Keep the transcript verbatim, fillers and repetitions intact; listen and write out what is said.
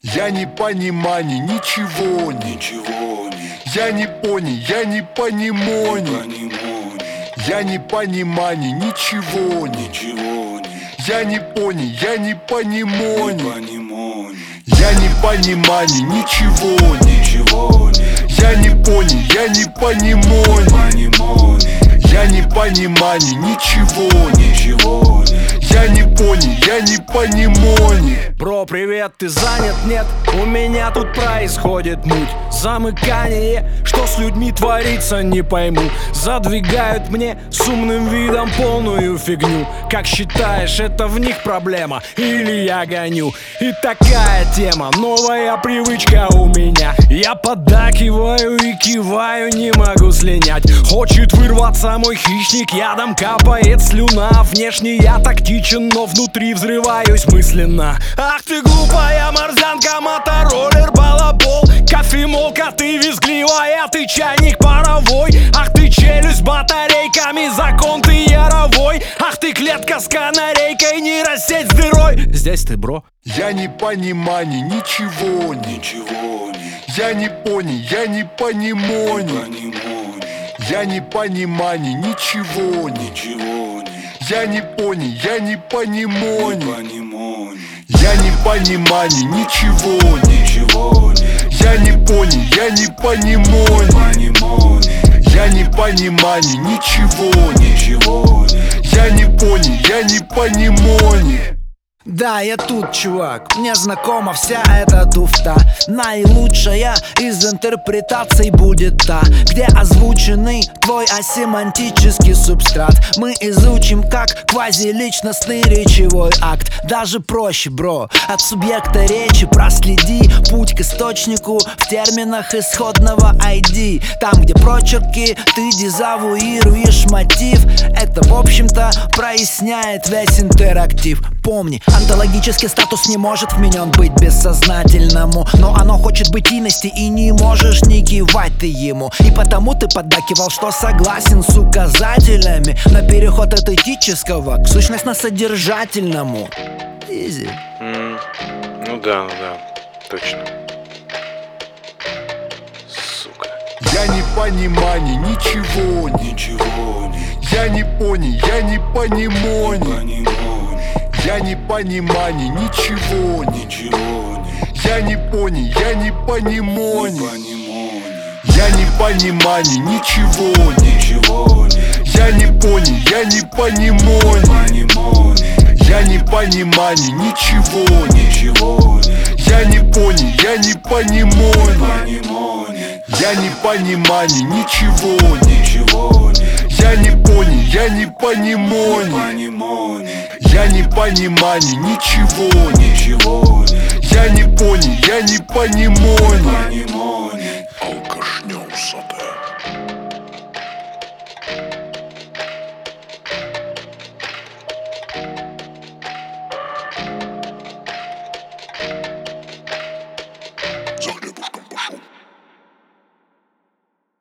Я не понимаю ничего, ничего не, я не понял, я не понимаю, понимаю, я не понимаю ничего, ничего не, я не понял, я не понимаю, понимаю, я не понимаю ничего, ничего не, я не понял, я не понимаю, понимаю, я не понимаю ничего, ничего не. я не понял, я не понимаю. Бро, привет, ты занят? Нет, у меня тут происходит муть. Замыкание, что с людьми творится, не пойму. Задвигают мне с умным видом полную фигню. Как считаешь, это в них проблема или я гоню? И такая тема, новая привычка у меня. Я поддакиваю и киваю, не могу слинять. Хочет вырваться мой хищник, ядом капает слюна. Внешне я тактичен, но внутри взрываюсь мысленно. Ах ты глупая морзянка, мотороллер, балабол, кофемолка, ты визгливая, ты чайник паровой. Ах ты челюсть с батарейками, закон ты яровой. Ах ты клетка с канарейкой, нейросеть с дырой. Здесь ты, бро. Я не понимаю ничего, Ничего не, я не понял, я не понимаю, понимаю, я не понимаю ничего, ничего не, я не понял, я не понимаю, понимаю, я не понимаю ничего, ничего не, я не понял, я не понимаю, понимаю, я не понимаю ничего, ничего не. я не понял, я не понимаю. Да, я тут, чувак, мне знакома вся эта туфта. Наилучшая из интерпретаций будет та, где озвученный твой асемантический субстрат. Мы изучим как квазиличностный речевой акт. Даже проще, бро, от субъекта речи проследи путь к источнику в терминах исходного ай ди. Там, где прочерки, ты дезавуируешь мотив. Это, в общем-то, проясняет весь интерактив. Помни, онтологический статус не может вменен быть бессознательному, но оно хочет быть инности, и не можешь не кивать ты ему. И потому ты поддакивал, что согласен с указателями на переход от этического к сущностно-содержательному. Изи. Mm, ну да, ну да, точно. Сука. Я не понимаю ничего, Ничего не, я не понял, я не понимаю, понимаю, я не понимаю ничего, ничего не, я не понял, я не понимаю, понимаю, я не понимаю ничего, ничего не, я не понял, я не понимаю, понимаю, я не понимаю ничего, ничего не, я не понял, я не понимаю, понимаю, я не понимаю ничего, ничего не, я не понял, я не понимаю, понимаю, я не понимаю ничего, ничего не, я не понял, я не понимаю.